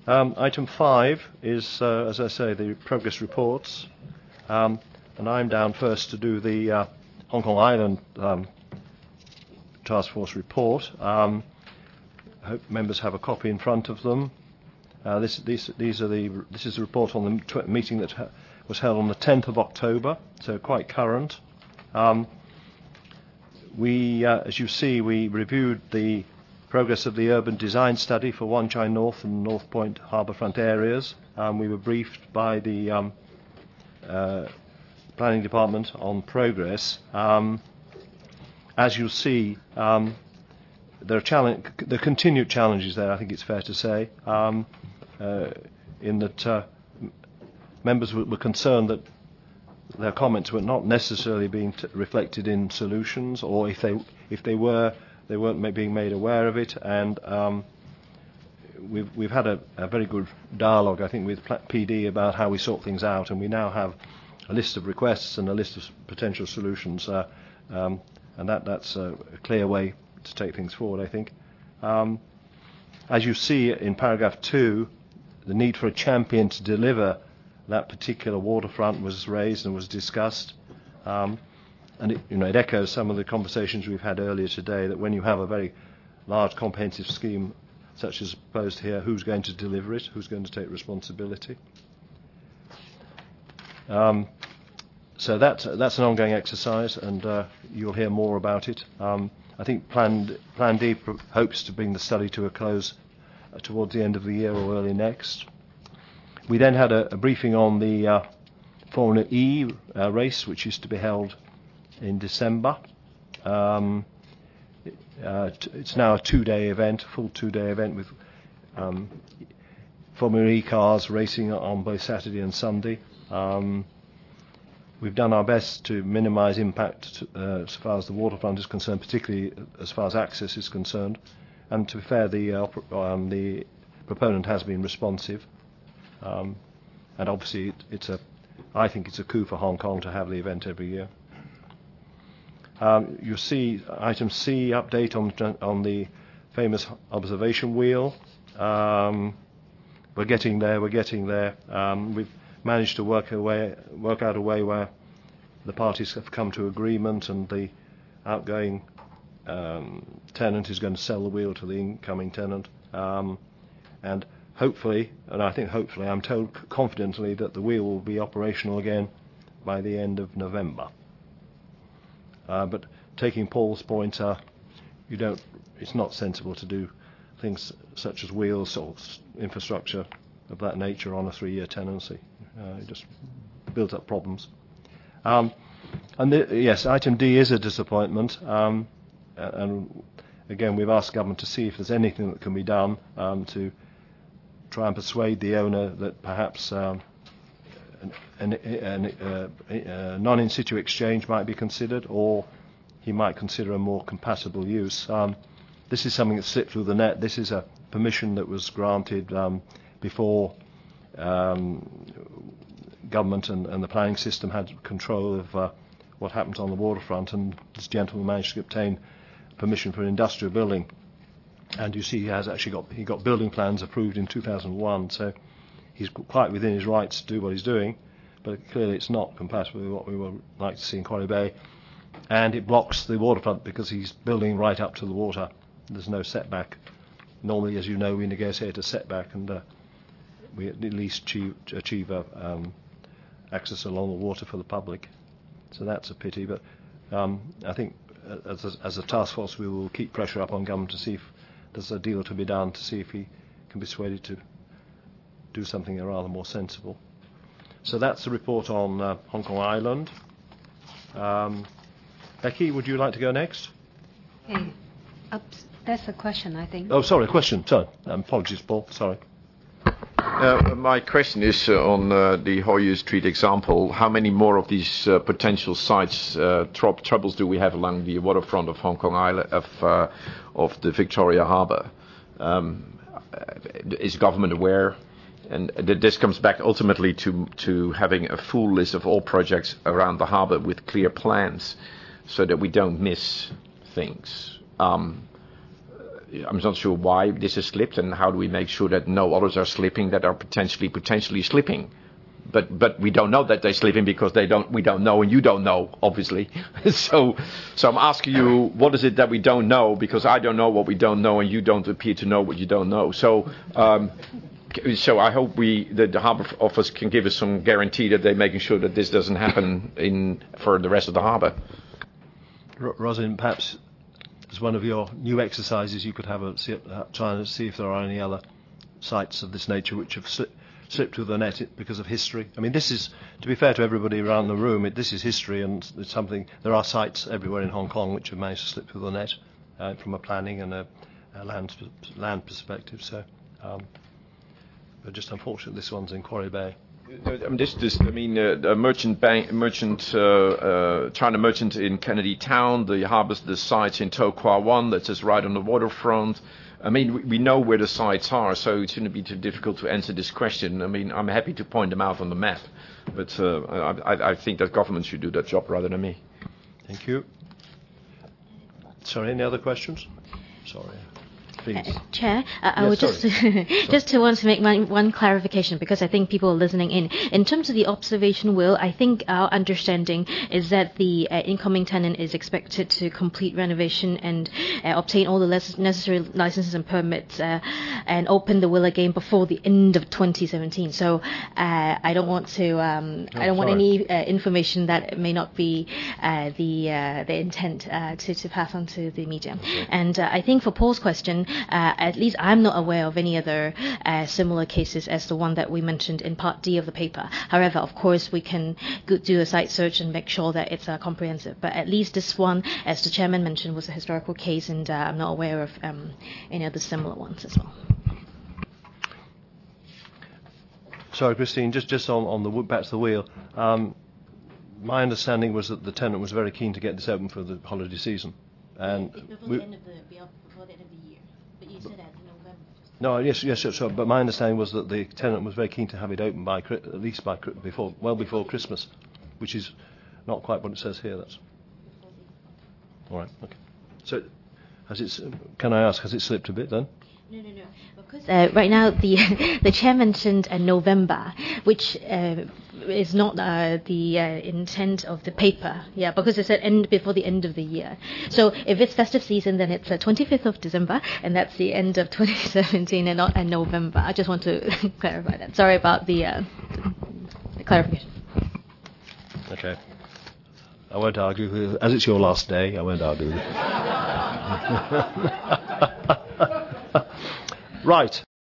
Item 5 is, as I say, the progress reports. And I'm down first to do the Hong Kong Island Task Force report. I hope members have a copy in front of them. This is the report on the meeting that was held on the 10th of October, so quite current. As you see, we reviewed the progress of the urban design study for Wan Chai North and North Point harbourfront areas. We were briefed by the planning department on progress. As you'll see, there are continued challenges there, I think it's fair to say, in that members were concerned that their comments were not necessarily being reflected in solutions, or if they were, they weren't being made aware of it. And we've had a very good dialogue, I think, with PD about how we sort things out, and we now have a list of requests and a list of potential solutions, and that's a clear way to take things forward, I think. As you see in paragraph 2, the need for a champion to deliver that particular waterfront was raised and was discussed. And it echoes some of the conversations we've had earlier today, that when you have a very large comprehensive scheme such as proposed here, who's going to deliver it, who's going to take responsibility. So that's an ongoing exercise, and you'll hear more about it. I think Plan D hopes to bring the study to a close towards the end of the year or early next. We then had a briefing on the Formula E race, which is to be held in December. It's now a 2-day event, a full 2-day event with Formula E cars racing on both Saturday and Sunday. We've done our best to minimise impact as far as the waterfront is concerned, particularly as far as access is concerned. And to be fair, the proponent has been responsive. And obviously, I think it's a coup for Hong Kong to have the event every year. You'll see item C, update on the famous observation wheel. We're getting there. We've managed to work out a way where the parties have come to agreement, and the outgoing tenant is going to sell the wheel to the incoming tenant. And hopefully, I'm told confidently that the wheel will be operational again by the end of November. But taking Paul's point, it's not sensible to do things such as wheels or infrastructure of that nature on a 3-year tenancy. It just builds up problems. Yes, item D is a disappointment. And again, we've asked government to see if there's anything that can be done to try and persuade the owner that perhaps a non-in situ exchange might be considered, or he might consider a more compatible use. This is something that slipped through the net. This is a permission that was granted before government and the planning system had control of what happened on the waterfront, and this gentleman managed to obtain permission for an industrial building. And you see he has actually got building plans approved in 2001, so he's quite within his rights to do what he's doing, but clearly it's not compatible with what we would like to see in Quarry Bay, and it blocks the waterfront because he's building right up to the water. There's no setback. Normally, as you know, we negotiate a setback, and we at least achieve access along the water for the public. So that's a pity, but I think as a task force we will keep pressure up on government to see if there's a deal to be done, to see if he can be persuaded to do something rather more sensible. So that's the report on Hong Kong Island. Becky, would you like to go next? Hey, that's a question, I think. Oh, sorry, a question. Sorry. Apologies, Paul. Sorry. My question is on the Hoyu Street example. How many more of these potential sites, troubles do we have along the waterfront of Hong Kong Island, of the Victoria Harbour? Is government aware? And this comes back ultimately to having a full list of all projects around the harbour with clear plans, so that we don't miss things. I'm not sure why this has slipped, and how do we make sure that no others are slipping that are potentially slipping. But we don't know that they're slipping because we don't know, and you don't know, obviously. so I'm asking you, what is it that we don't know? Because I don't know what we don't know, and you don't appear to know what you don't know. So I hope the Harbour Office can give us some guarantee that they're making sure that this doesn't happen for the rest of the harbour. Rosalind, perhaps as one of your new exercises, you could have trying to see if there are any other sites of this nature which have slipped through the net because of history. I mean, this is, to be fair to everybody around the room, this is history, and it's something. There are sites everywhere in Hong Kong which have managed to slip through the net from a planning and a land perspective. So, but just unfortunate this one's in Quarry Bay. A China merchant in Kennedy Town, the harbours, the sites in To Kwa Wan, that's just right on the waterfront. I mean, we know where the sites are, so it shouldn't be too difficult to answer this question. I mean, I'm happy to point them out on the map, but I think that government should do that job rather than me. Thank you. Sorry, any other questions? Sorry. Chair, I would just to want to make one clarification, because I think people are listening in. In terms of the observation will, I think our understanding is that the incoming tenant is expected to complete renovation and obtain all the necessary licenses and permits and open the will again before the end of 2017. So I don't want to I don't want any information that may not be the intent to pass on to the media. Okay. And I think for Paul's question, at least I'm not aware of any other similar cases as the one that we mentioned in Part D of the paper. However, of course, we can do a site search and make sure that it's comprehensive. But at least this one, as the chairman mentioned, was a historical case, and I'm not aware of any other similar ones as well. Sorry, Christine, just on the back to the wheel. My understanding was that the tenant was very keen to get this open for the holiday season. And before the end of the year. But you said that in November. No, yes, sure. But my understanding was that the tenant was very keen to have it open at least before Christmas, which is not quite what it says here. That's all right. Okay. So, can I ask, has it slipped a bit then? No. Because right now the chair mentioned November, which is not the intent of the paper. Yeah, because it said before the end of the year. So if it's festive season, then it's 25th of December, and that's the end of 2017, and not November. I just want to clarify that. Sorry about the clarification. Okay. I won't argue. As it's your last day, I won't argue. Right.